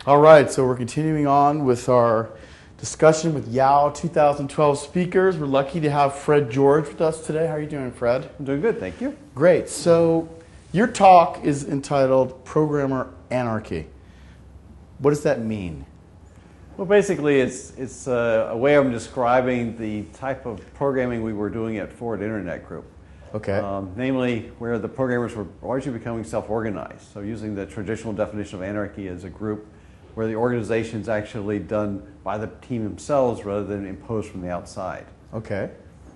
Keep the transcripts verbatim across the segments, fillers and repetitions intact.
All right, so we're continuing on with our discussion with Yao twenty twelve speakers. We're lucky to have Fred George with us today. How are you doing, Fred? I'm doing good, thank you. Great. So your talk is entitled Programmer Anarchy. What does that mean? Well, basically, it's, it's a, a way of describing the type of programming we were doing at Ford Internet Group. Okay. Um, namely, where the programmers were largely becoming self-organized. So using the traditional definition of anarchy as a group where the organization is actually done by the team themselves rather than imposed from the outside. Okay.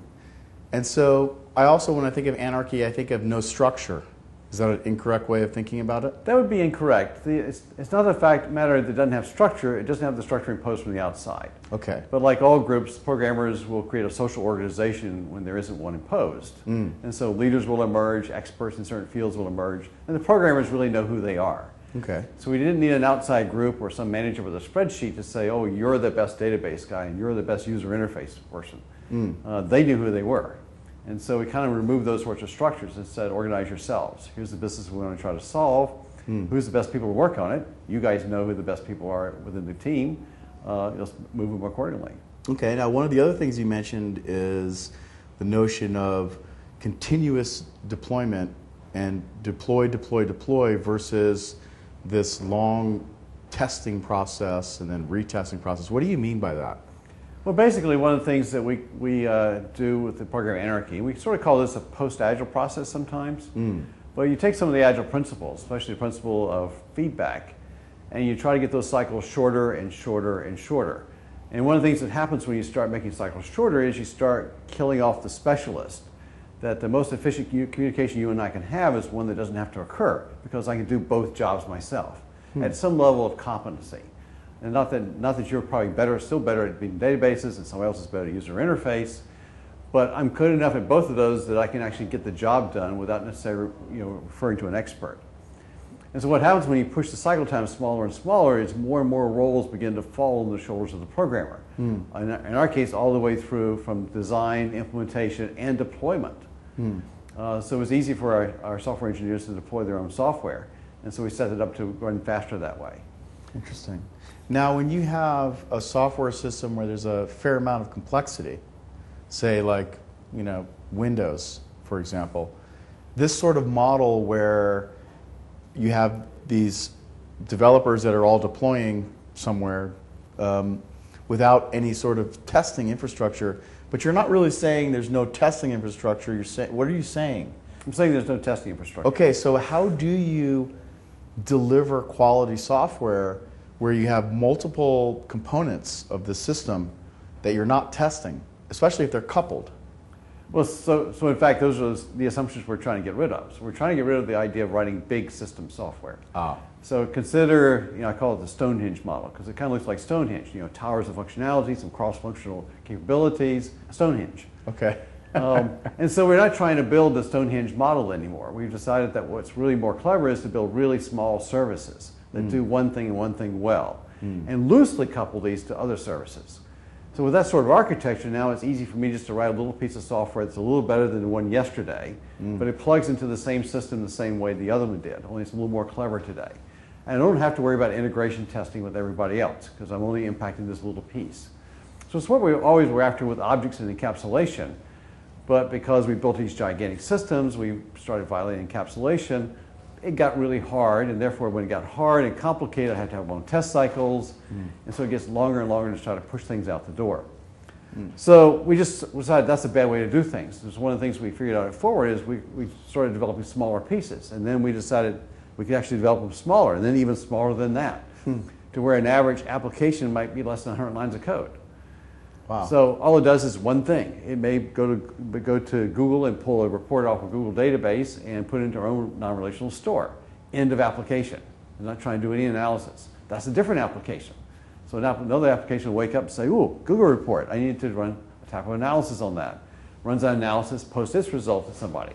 And so I also, when I think of anarchy, I think of no structure. Is that an incorrect way of thinking about it? That would be incorrect. The, it's, it's not the fact matter that it doesn't have structure, it doesn't have the structure imposed from the outside. Okay. But like all groups, programmers will create a social organization when there isn't one imposed. Mm. And so leaders will emerge, experts in certain fields will emerge, and the programmers really know who they are. Okay. So we didn't need an outside group or some manager with a spreadsheet to say, oh, you're the best database guy and you're the best user interface person. Mm. Uh, they knew who they were. And so we kind of removed those sorts of structures and said, organize yourselves. Here's the business we want to try to solve. Mm. Who's the best people to work on it? You guys know who the best people are within the team. Uh, just move them accordingly. Okay. Now, one of the other things you mentioned is the notion of continuous deployment and deploy, deploy, deploy versus this long testing process and then retesting process. What do you mean by that? Well, basically, one of the things that we, we uh, do with the program Anarchy, we sort of call this a post-agile process sometimes. Mm. But you take some of the agile principles, especially the principle of feedback, and you try to get those cycles shorter and shorter and shorter. And one of the things that happens when you start making cycles shorter is you start killing off the specialist. That the most efficient communication you and I can have is one that doesn't have to occur because I can do both jobs myself hmm. at some level of competency. And not that, not that you're probably better, still better at being databases and somebody else is better at user interface, but I'm good enough at both of those that I can actually get the job done without necessarily you know, referring to an expert. And so what happens when you push the cycle time smaller and smaller is more and more roles begin to fall on the shoulders of the programmer. Hmm. In, in our case, all the way through from design, implementation, and deployment. Hmm. Uh, so it was easy for our, our software engineers to deploy their own software. And so we set it up to run faster that way. Interesting. Now, when you have a software system where there's a fair amount of complexity, say like, you know, Windows, for example, this sort of model where you have these developers that are all deploying somewhere um, without any sort of testing infrastructure, but you're not really saying there's no testing infrastructure. You're saying, what are you saying? I'm saying there's no testing infrastructure. Okay, so how do you deliver quality software where you have multiple components of the system that you're not testing, especially if they're coupled? Well, so, so in fact, those are the assumptions we're trying to get rid of. So we're trying to get rid of the idea of writing big system software. Ah. So consider, you know, I call it the Stonehenge model because it kind of looks like Stonehenge. You know, towers of functionality, some cross-functional capabilities, Stonehenge. Okay. um, and so we're not trying to build the Stonehenge model anymore. We've decided that what's really more clever is to build really small services that mm. do one thing and one thing well, mm. and loosely couple these to other services. So with that sort of architecture, now it's easy for me just to write a little piece of software that's a little better than the one yesterday, mm. but it plugs into the same system the same way the other one did, only it's a little more clever today. And I don't have to worry about integration testing with everybody else, because I'm only impacting this little piece. So it's what we always were after with objects and encapsulation, but because we built these gigantic systems, we started violating encapsulation. It got really hard, and therefore when it got hard and complicated, I had to have long test cycles, mm. and so it gets longer and longer to try to push things out the door. Mm. So we just decided that's a bad way to do things. It was one of the things we figured out at Forward is we, we started developing smaller pieces, and then we decided we could actually develop them smaller, and then even smaller than that, hmm. to where an average application might be less than one hundred lines of code. Wow. So all it does is one thing. It may go to, go to Google and pull a report off of Google database and put it into our own non-relational store. End of application. We're not trying to do any analysis. That's a different application. So now another application will wake up and say, ooh, Google report. I need to run a type of analysis on that. Runs that analysis, posts its result to somebody.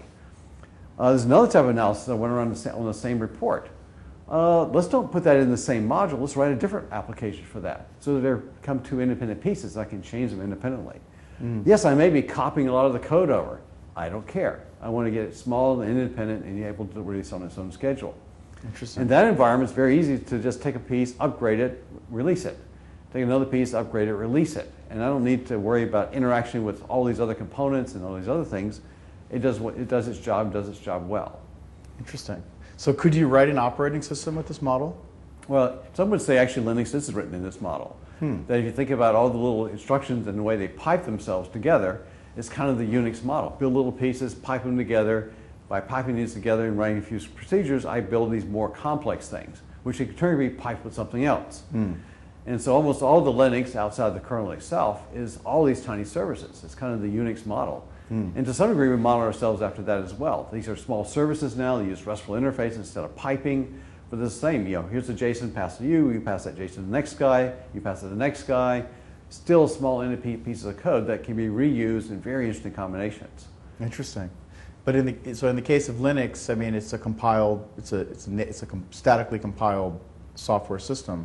Uh, there's another type of analysis that went around on the same report. Uh, let's don't put that in the same module. Let's write a different application for that so that they become two independent pieces. I can change them independently. Mm. Yes, I may be copying a lot of the code over. I don't care. I want to get it small and independent and be able to release on its own schedule. Interesting. In that environment, it's very easy to just take a piece, upgrade it, release it. Take another piece, upgrade it, release it. And I don't need to worry about interaction with all these other components and all these other things. It does, what, it does its job, does its job well. Interesting. So could you write an operating system with this model? Well, some would say actually Linux is written in this model. Hmm. That if you think about all the little instructions and the way they pipe themselves together, it's kind of the Unix model. Build little pieces, pipe them together. By piping these together and writing a few procedures, I build these more complex things, which in turn can be piped with something else. Hmm. And so almost all the Linux outside the kernel itself is all these tiny services. It's kind of the Unix model. Hmm. And to some degree, we model ourselves after that as well. These are small services now. They use RESTful interface instead of piping. But it's the same. You know, here's a JSON, pass to you. You pass that JSON to the next guy. You pass it to the next guy. Still small independent pieces of code that can be reused in very interesting combinations. Interesting. But in the, so in the case of Linux, I mean, it's a compiled, it's a, it's a, it's a statically compiled software system.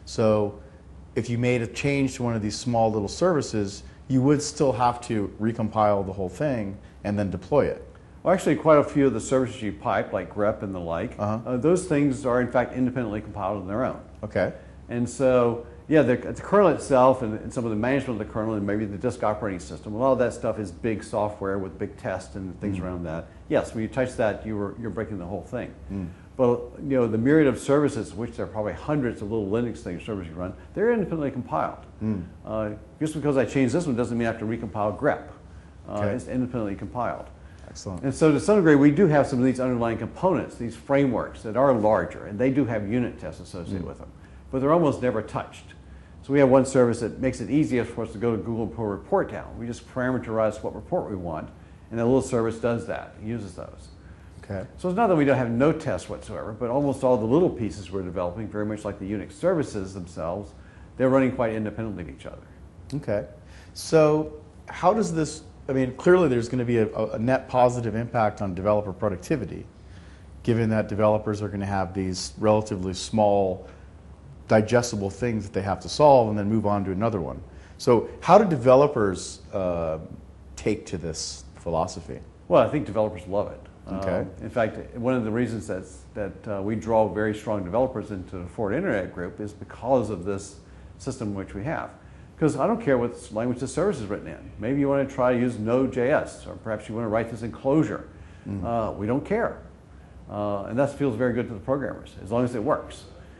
So if you made a change to one of these small little services, you would still have to recompile the whole thing and then deploy it. Well, actually, quite a few of the services you pipe, like grep and the like, uh-huh. uh, those things are in fact independently compiled on their own. Okay. And so, yeah, the, the kernel itself and, and some of the management of the kernel and maybe the disk operating system, a lot of that stuff is big software with big tests and things mm. around that. Yes, when you touch that, you were, you're breaking the whole thing. Mm. But you know, the myriad of services, which there are probably hundreds of little Linux things, services you run, they're independently compiled. Mm. Uh, just because I changed this one doesn't mean I have to recompile grep. Uh, okay. It's independently compiled. Excellent. And so to some degree, we do have some of these underlying components, these frameworks that are larger, and they do have unit tests associated mm. with them, but they're almost never touched. So we have one service that makes it easiest for us to go to Google and pull a report down. We just parameterize what report we want, and that little service does that, uses those. Okay. So it's not that we don't have no tests whatsoever, but almost all the little pieces we're developing, very much like the Unix services themselves, they're running quite independently of each other. Okay. So how does this, I mean, clearly there's going to be a, a net positive impact on developer productivity, given that developers are going to have these relatively small, digestible things that they have to solve and then move on to another one. So how do developers uh, take to this philosophy? Well, I think developers love it. Okay. Um, in fact, one of the reasons that's, that uh, we draw very strong developers into the Forward Internet Group is because of this system which we have. Because I don't care what language the service is written in. Maybe you want to try to use Node.js, or perhaps you want to write this in Clojure. Mm. Uh, we don't care. Uh, and that feels very good to the programmers, as long as it works.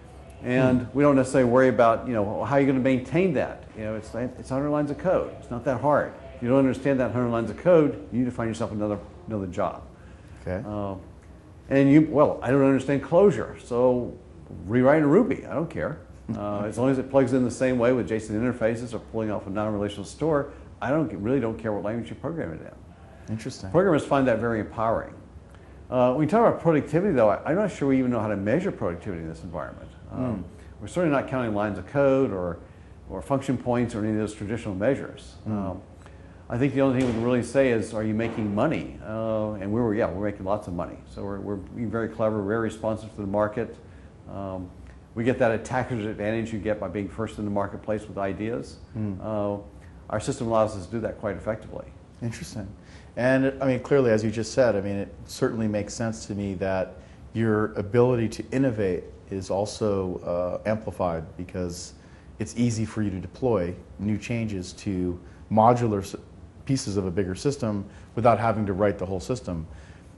And mm. we don't necessarily worry about, you know, how you're going to maintain that. You know, it's, it's one hundred lines of code. It's not that hard. If you don't understand that one hundred lines of code, you need to find yourself another, another job. Okay. Uh, and you, well, I don't understand Clojure, so rewrite in Ruby. I don't care. Uh, as long as it plugs in the same way with JSON interfaces or pulling off a non-relational store, I don't really don't care what language you program it in. Interesting. Programmers find that very empowering. Uh, when we talk about productivity, though, I, I'm not sure we even know how to measure productivity in this environment. Um, mm. We're certainly not counting lines of code or, or function points or any of those traditional measures. Mm. Um, I think the only thing we can really say is, are you making money? Uh, and we were, yeah, we're making lots of money. So we're, we're being very clever, very responsive to the market. Um, we get that attacker's advantage you get by being first in the marketplace with ideas. Mm. Uh, our system allows us to do that quite effectively. Interesting. And I mean, clearly, as you just said, I mean, it certainly makes sense to me that your ability to innovate is also uh, amplified because it's easy for you to deploy new changes to modular pieces of a bigger system without having to write the whole system.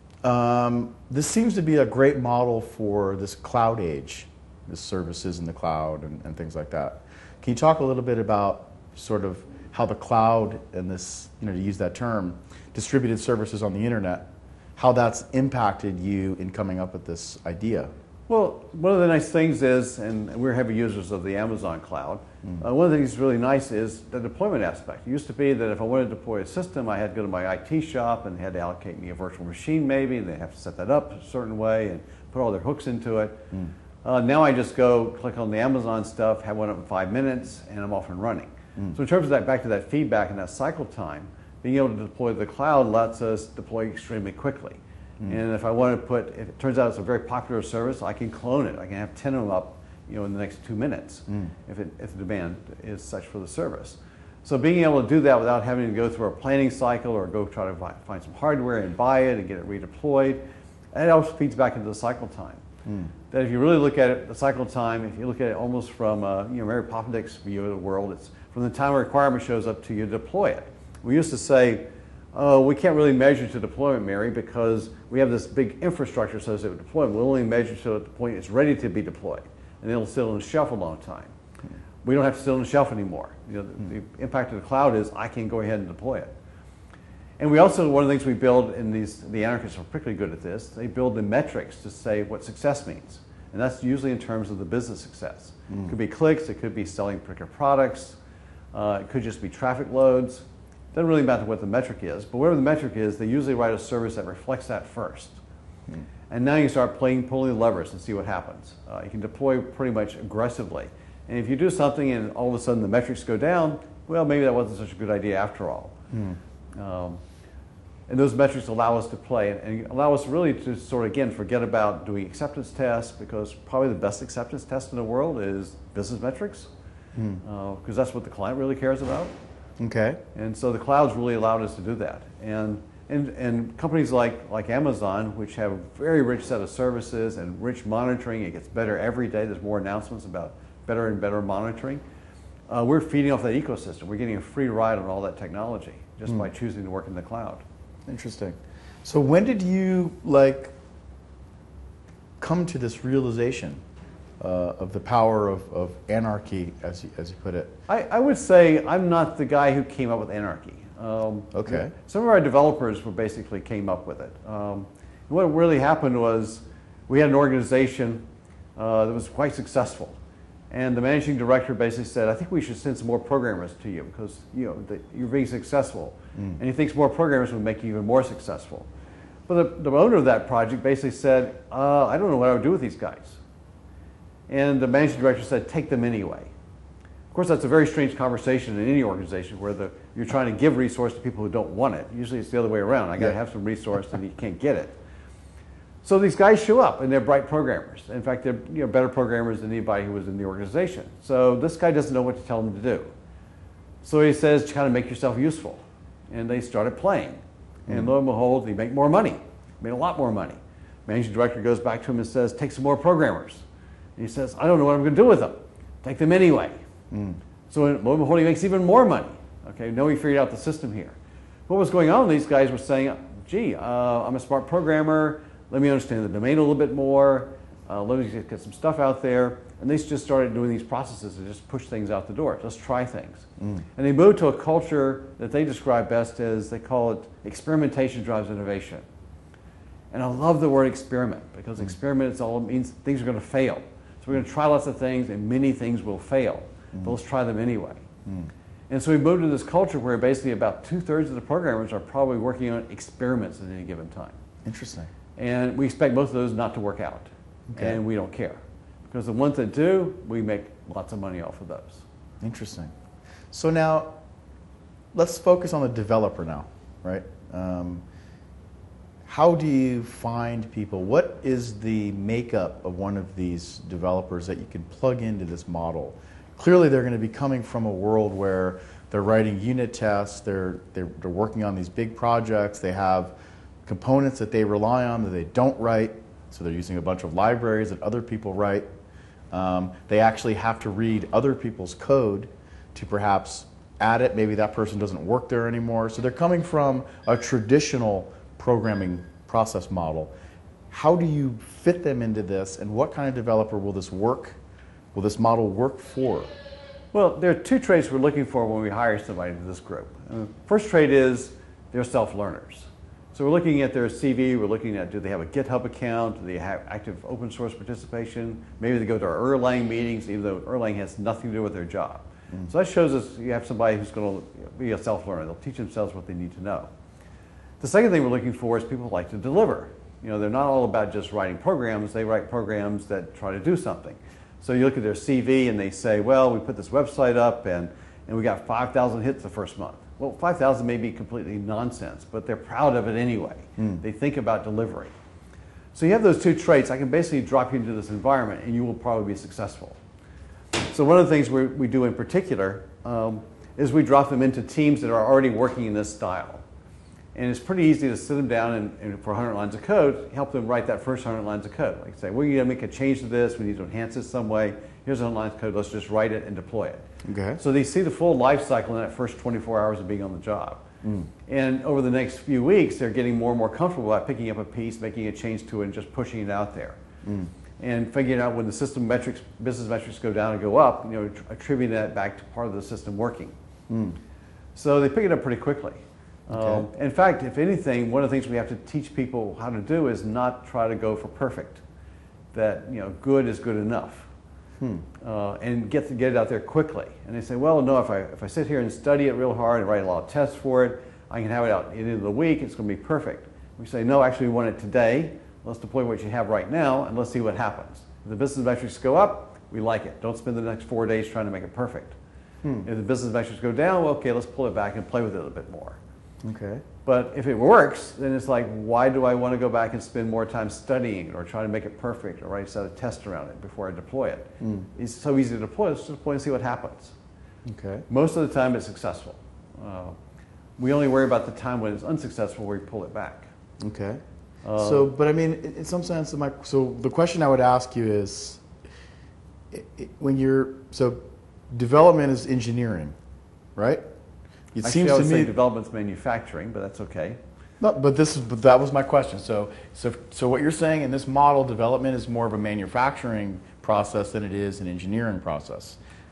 Um, this seems to be a great model for this cloud age, the services in the cloud and, and things like that. Can you talk a little bit about sort of how the cloud and this, you know, to use that term, distributed services on the internet, how that's impacted you in coming up with this idea? Well, one of the nice things is, and we're heavy users of the Amazon cloud, mm. uh, one of the things that's really nice is the deployment aspect. It used to be that if I wanted to deploy a system, I had to go to my I T shop and they had to allocate me a virtual machine maybe, and they have to set that up a certain way and put all their hooks into it. Mm. Uh, now I just go click on the Amazon stuff, have one up in five minutes, and I'm off and running. Mm. So in terms of that, back to that feedback and that cycle time, being able to deploy to the cloud lets us deploy extremely quickly. Mm. And if I want to put, if it turns out it's a very popular service, I can clone it. I can have ten of them up, you know, in the next two minutes mm. if, it, if the demand is such for the service. So being able to do that without having to go through a planning cycle or go try to find some hardware and buy it and get it redeployed, it also feeds back into the cycle time. Mm. That if you really look at it, the cycle time, if you look at it almost from uh, you know, Mary Poppendieck's view of the world, it's from the time a requirement shows up to you deploy it. We used to say, oh, we can't really measure to deployment, Mary, because we have this big infrastructure associated with deployment. We'll only measure to the point it's ready to be deployed, and it'll sit on the shelf a long time. Mm. We don't have to sit on the shelf anymore. You know, the, mm. the impact of the cloud is I can go ahead and deploy it. And we also, one of the things we build in these, the anarchists are particularly good at this, they build the metrics to say what success means. And that's usually in terms of the business success. Mm. It could be clicks, it could be selling particular products, uh, it could just be traffic loads. Doesn't really matter what the metric is, but whatever the metric is, they usually write a service that reflects that first. Mm. And now you start playing, pulling the levers and see what happens. Uh, you can deploy pretty much aggressively. And if you do something and all of a sudden the metrics go down, well, maybe that wasn't such a good idea after all. Mm. Um, And those metrics allow us to play and allow us really to sort of, again, forget about doing acceptance tests, because probably the best acceptance test in the world is business metrics, because hmm. uh, that's what the client really cares about. Okay. And so the cloud's really allowed us to do that. And, and, and companies like, like Amazon, which have a very rich set of services and rich monitoring, it gets better every day. There's more announcements about better and better monitoring. Uh, we're feeding off that ecosystem. We're getting a free ride on all that technology just hmm. by choosing to work in the cloud. Interesting. So when did you like come to this realization uh, of the power of, of anarchy, as you, as you put it? I, I would say I'm not the guy who came up with anarchy. Um, okay. Some of our developers were basically came up with it. Um, what really happened was we had an organization uh, that was quite successful. And the managing director basically said, I think we should send some more programmers to you because you know, the, you're being successful. Mm. And he thinks more programmers would make you even more successful. But the, the owner of that project basically said, uh, I don't know what I would do with these guys. And the managing director said, take them anyway. Of course, that's a very strange conversation in any organization where the, you're trying to give resource to people who don't want it. Usually it's the other way around. I got to yeah. have some resource and you can't get it. So these guys show up and they're bright programmers. In fact, they're you know, better programmers than anybody who was in the organization. So this guy doesn't know what to tell them to do. So he says, kind of make yourself useful. And they started playing. And mm-hmm. lo and behold, they make more money. Made a lot more money. Managing director goes back to him and says, take some more programmers. And he says, I don't know what I'm going to do with them. Take them anyway. Mm. So lo and behold, he makes even more money. Okay, now we figured out the system here. What was going on? These guys were saying, gee, uh, I'm a smart programmer. Let me understand the domain a little bit more. Uh, let me get some stuff out there. And they just started doing these processes to just push things out the door. Just try things. Mm. And they moved to a culture that they describe best as, they call it experimentation drives innovation. And I love the word experiment because mm. experiment is all, means things are going to fail. So we're going to try lots of things and many things will fail. Mm. But let's try them anyway. Mm. And so we moved to this culture where basically about two-thirds of the programmers are probably working on experiments at any given time. Interesting. And we expect most of those not to work out. Okay. And we don't care. Because the ones that do, we make lots of money off of those. Interesting. So now, let's focus on the developer now, right? Um, how do you find people? What is the makeup of one of these developers that you can plug into this model? Clearly, they're going to be coming from a world where they're writing unit tests, they're, they're, they're working on these big projects, they have components that they rely on that they don't write, so they're using a bunch of libraries that other people write. Um, they actually have to read other people's code to perhaps add it. Maybe that person doesn't work there anymore. So they're coming from a traditional programming process model. How do you fit them into this, and what kind of developer will this work? Will this model work for? Well, there are two traits we're looking for when we hire somebody into this group. Uh, first trait is they're self-learners. So we're looking at their C V, we're looking at, do they have a GitHub account, do they have active open source participation, maybe they go to our Erlang meetings, even though Erlang has nothing to do with their job. Mm. So that shows us you have somebody who's going to be a self-learner. They'll teach themselves what they need to know. The second thing we're looking for is people who like to deliver. You know, they're not all about just writing programs, they write programs that try to do something. So you look at their C V and they say, well, we put this website up and, and we got five thousand hits the first month. Well, five thousand may be completely nonsense, but they're proud of it anyway. Mm. They think about delivery. So you have those two traits. I can basically drop you into this environment and you will probably be successful. So one of the things we, we do in particular um, is we drop them into teams that are already working in this style. And it's pretty easy to sit them down and, and for one hundred lines of code, help them write that first one hundred lines of code. Like say, we're going to make a change to this, we need to enhance this some way. Here's one hundred lines of code, let's just write it and deploy it. Okay. So they see the full life cycle in that first twenty-four hours of being on the job. Mm. And over the next few weeks, they're getting more and more comfortable about picking up a piece, making a change to it, and just pushing it out there. Mm. And figuring out when the system metrics, business metrics go down and go up, you know, attributing that back to part of the system working. Mm. So they pick it up pretty quickly. Okay. Um, in fact, if anything, one of the things we have to teach people how to do is not try to go for perfect. That, you know, good is good enough. Hmm. Uh, and get to get it out there quickly. And they say, well, no, if I, if I sit here and study it real hard and write a lot of tests for it, I can have it out at the end of the week, it's going to be perfect. We say, no, actually we want it today. Let's deploy what you have right now and let's see what happens. If the business metrics go up, we like it. Don't spend the next four days trying to make it perfect. Hmm. If the business metrics go down, well, okay, let's pull it back and play with it a bit more. Okay. But if it works, then it's like, why do I want to go back and spend more time studying it or trying to make it perfect or write a set of tests around it before I deploy it? Mm. It's so easy to deploy, let's deploy and see what happens. Okay. Most of the time it's successful. Uh, we only worry about the time when it's unsuccessful where we pull it back. Okay. Uh, so, but I mean, in some sense, my, so the question I would ask you is, it, it, when you're, so development is engineering, right? It Actually, seems I would to say me development's manufacturing, but that's okay. No, but this is but that was my question. So, so, so what you're saying in this model, development is more of a manufacturing process than it is an engineering process.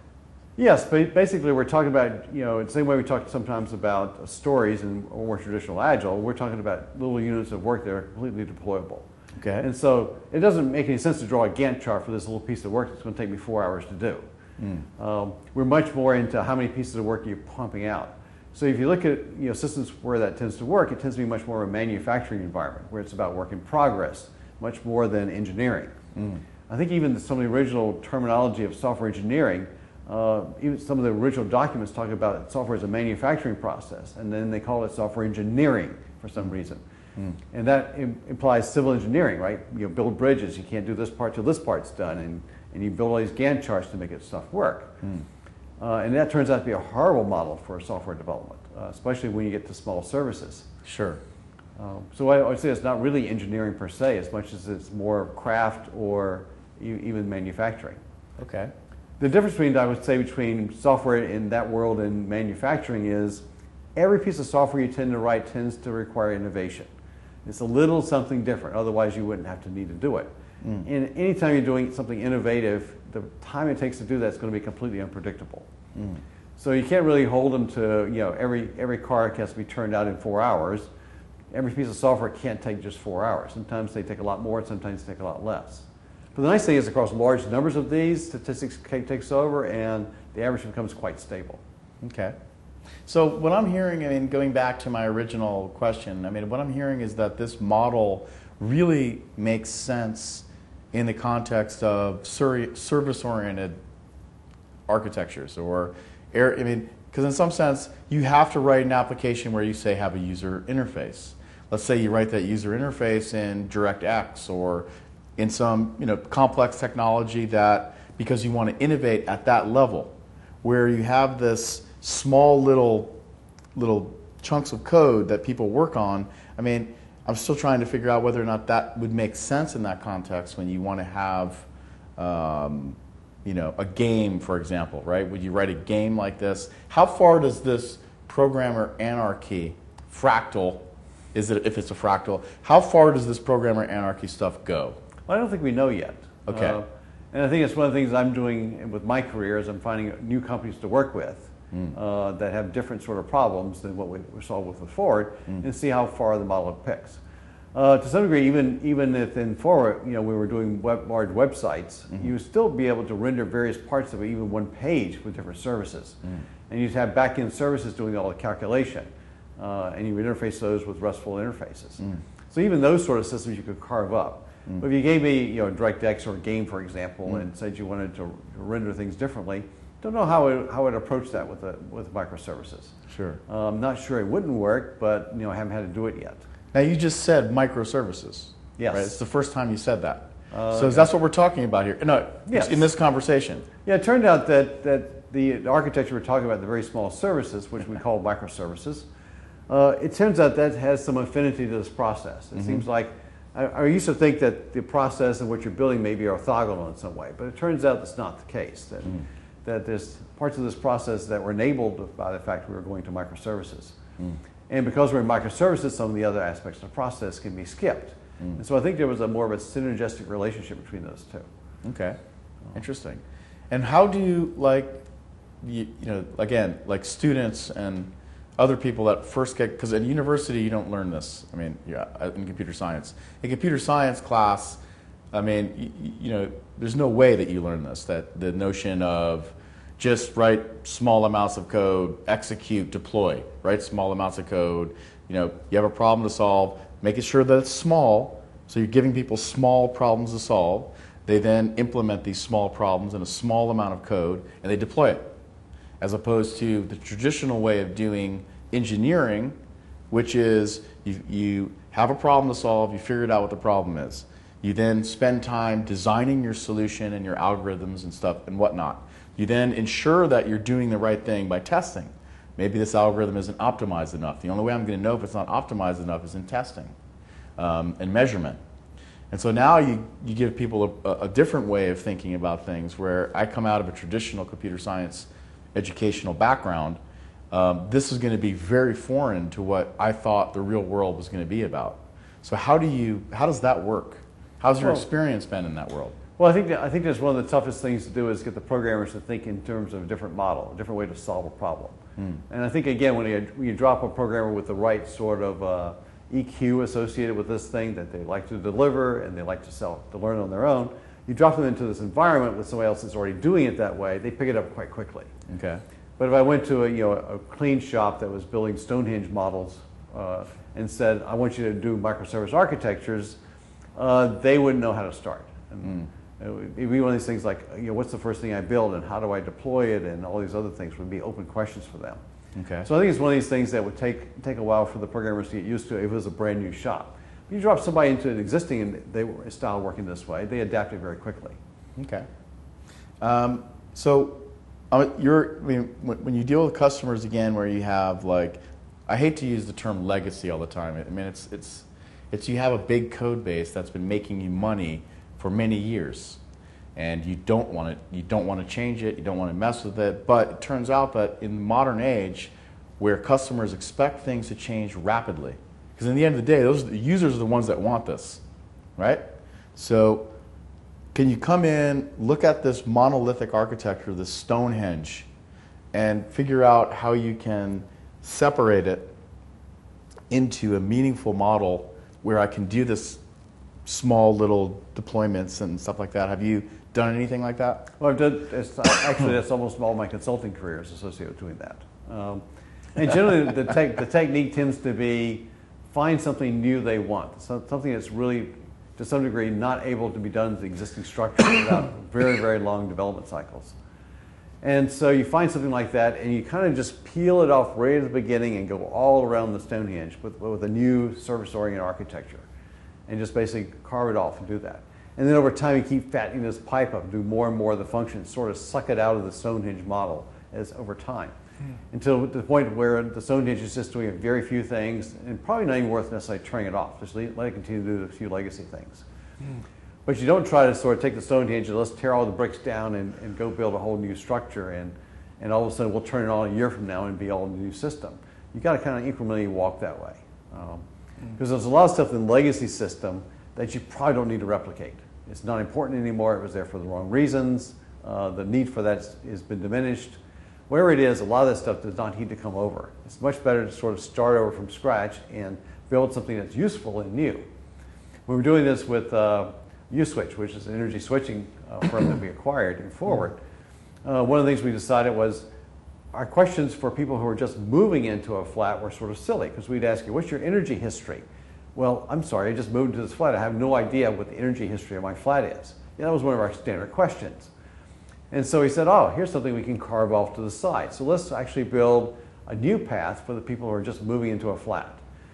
Yes, but basically we're talking about, you know, the same way we talk sometimes about stories and more traditional agile. We're talking about little units of work that are completely deployable. Okay. And so it doesn't make any sense to draw a Gantt chart for this little piece of work that's going to take me four hours to do. Mm. Um, we're much more into how many pieces of work you're pumping out. So if you look at, you know, systems where that tends to work, it tends to be much more of a manufacturing environment where it's about work in progress, much more than engineering. Mm. I think even some of the original terminology of software engineering, uh, even some of the original documents talk about software as a manufacturing process, and then they call it software engineering for some reason. Mm. And that im implies civil engineering, right? You know, build bridges, you can't do this part till this part's done, and, and you build all these Gantt charts to make it stuff work. Mm. Uh, and that turns out to be a horrible model for software development, uh, especially when you get to small services. Sure. Um, so I would say it's not really engineering per se as much as it's more craft or e even manufacturing. Okay. The difference between, I would say, between software in that world and manufacturing is every piece of software you tend to write tends to require innovation. It's a little something different, otherwise you wouldn't have to need to do it. Mm. And anytime you're doing something innovative, the time it takes to do that is going to be completely unpredictable. Mm. So you can't really hold them to, you know, every, every car has to be turned out in four hours. Every piece of software can't take just four hours. Sometimes they take a lot more, sometimes they take a lot less. But the nice thing is across large numbers of these, statistics takes over and the average becomes quite stable. Okay. So what I'm hearing, I mean, going back to my original question, I mean, what I'm hearing is that this model really makes sense in the context of service-oriented architectures, or, I mean, because in some sense, you have to write an application where you say have a user interface. Let's say you write that user interface in DirectX or in some, you know, complex technology that, because you want to innovate at that level, where you have this small little, little chunks of code that people work on. I mean, I'm still trying to figure out whether or not that would make sense in that context when you want to have, um, you know, a game, for example, right? Would you write a game like this? How far does this programmer anarchy, fractal, is it, if it's a fractal, how far does this programmer anarchy stuff go? Well, I don't think we know yet. Okay. Uh, and I think it's one of the things I'm doing with my career is I'm finding new companies to work with. Mm. Uh, that have different sort of problems than what we, we saw with the Forward, mm. and see how far the model picks. Uh, to some degree, even even if in Forward, you know, we were doing web, large websites, mm-hmm. you would still be able to render various parts of even one page with different services, mm. and you'd have back-end services doing all the calculation, uh, and you would interface those with RESTful interfaces. Mm. So even those sort of systems you could carve up. Mm. But if you gave me, you know, DirectX or a game, for example, mm. and said you wanted to render things differently, don't know how it, how it approach that with the, with microservices. Sure. I'm um, not sure it wouldn't work, but you know, I haven't had to do it yet. Now you just said microservices. Yes. Right? It's the first time you said that. Uh, so yeah. That's what we're talking about here. No, yes. In this conversation. Yeah, it turned out that, that the, the architecture we're talking about, the very small services, which we call microservices, Uh, it turns out that has some affinity to this process. It mm-hmm. seems like, I, I used to think that the process and what you're building may be orthogonal in some way, but it turns out that's not the case. That, mm. that there's parts of this process that were enabled by the fact we were going to microservices. Mm. And because we're in microservices, some of the other aspects of the process can be skipped. Mm. And so I think there was a more of a synergistic relationship between those two. Okay, interesting. And how do you, like, you, you know, again, like students and other people that first get, because in university you don't learn this, I mean, yeah, in computer science. In computer science class, I mean, you, you know, there's no way that you learn this, that the notion of just write small amounts of code, execute, deploy, write small amounts of code, you know, you have a problem to solve, making sure that it's small, so you're giving people small problems to solve. They then implement these small problems in a small amount of code, and they deploy it. As opposed to the traditional way of doing engineering, which is you, you have a problem to solve, you figured out what the problem is. You then spend time designing your solution and your algorithms and stuff and whatnot. You then ensure that you're doing the right thing by testing. Maybe this algorithm isn't optimized enough. The only way I'm going to know if it's not optimized enough is in testing um, and measurement. And so now you, you give people a, a different way of thinking about things, where I come out of a traditional computer science educational background. Um, this is going to be very foreign to what I thought the real world was going to be about. So how do you, how does that work? How's your well, experience been in that world? Well, I think that, I think that's one of the toughest things to do is get the programmers to think in terms of a different model, a different way to solve a problem. Mm. And I think, again, when you, when you drop a programmer with the right sort of uh, E Q associated with this thing that they like to deliver and they like to sell, to learn on their own, you drop them into this environment with somebody else that's already doing it that way, they pick it up quite quickly. Okay. But if I went to a, you know, a clean shop that was building Stonehenge models uh, and said, I want you to do microservice architectures, uh, they wouldn't know how to start. And mm. it would be one of these things like, you know, what's the first thing I build and how do I deploy it, and all these other things would be open questions for them. Okay. So I think it's one of these things that would take, take a while for the programmers to get used to if it was a brand new shop. If you drop somebody into an existing and they were style working this way, they adapt it very quickly. Okay. Um, so uh, you're, I mean, when, when you deal with customers again, where you have like, I hate to use the term legacy all the time. I mean, it's it's it's you have a big code base that's been making you money for many years, and you don't want to you don't want to change it. You don't want to mess with it. But it turns out that in the modern age, where customers expect things to change rapidly. Because in the end of the day, those the users are the ones that want this, right? So can you come in, look at this monolithic architecture, this Stonehenge, and figure out how you can separate it into a meaningful model where I can do this small little deployments and stuff like that? Have you done anything like that? Well, I've done, it's, actually that's almost all my consulting career is associated with doing that. Um, and generally the, te the technique tends to be find something new they want, so, something that's really, to some degree, not able to be done in the existing structure without very, very long development cycles. And so you find something like that, and you kind of just peel it off right at the beginning and go all around the Stonehenge with, with a new service-oriented architecture, and just basically carve it off and do that. And then over time, you keep fattening this pipe up, do more and more of the functions, sort of suck it out of the Stonehenge model as over time. Until the point where the Stonehenge is just doing very few things and probably not even worth necessarily turning it off. Just let it continue to do a few legacy things. Mm. But you don't try to sort of take the Stonehenge and let's tear all the bricks down and, and go build a whole new structure and, and all of a sudden we'll turn it on a year from now and be all a new system. You got to kind of incrementally walk that way. Because um, mm. there's a lot of stuff in the legacy system that you probably don't need to replicate. It's not important anymore. It was there for the wrong reasons. Uh, the need for that has been diminished. Wherever it is, a lot of that stuff does not need to come over. It's much better to sort of start over from scratch and build something that's useful and new. We were doing this with uh, USwitch, which is an energy switching uh, firm that we acquired in Forward. Uh, one of the things we decided was our questions for people who are just moving into a flat were sort of silly, because we'd ask you, what's your energy history? Well, I'm sorry, I just moved into this flat. I have no idea what the energy history of my flat is. Yeah, that was one of our standard questions. And so he said, oh, here's something we can carve off to the side. So let's actually build a new path for the people who are just moving into a flat.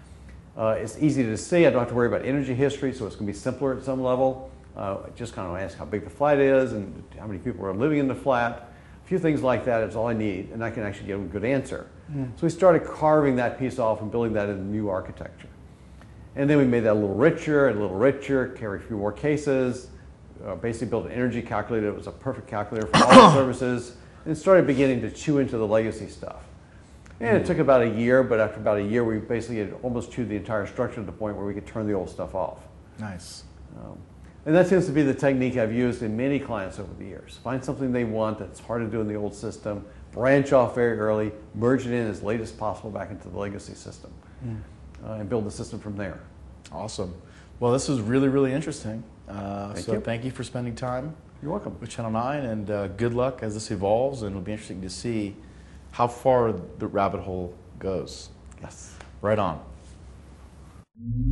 Uh, it's easy to see. I don't have to worry about energy history, so it's going to be simpler at some level. Uh, just kind of ask how big the flat is and how many people are living in the flat. A few things like that is all I need, and I can actually give them a good answer. Mm. So we started carving that piece off and building that into new architecture. And then we made that a little richer and a little richer, carry a few more cases, uh, basically built an energy calculator that was a perfect calculator for all the services, and started beginning to chew into the legacy stuff. And it took about a year, but after about a year, we basically had almost chewed the entire structure to the point where we could turn the old stuff off. Nice. Um, and that seems to be the technique I've used in many clients over the years. Find something they want that's hard to do in the old system, branch off very early, merge it in as late as possible back into the legacy system, mm. uh, and build the system from there. Awesome. Well, this was really, really interesting. Uh, thank so you. thank you for spending time. You're welcome. With Channel nine, and uh, good luck as this evolves, and it'll be interesting to see how far the rabbit hole goes. Yes. Right on.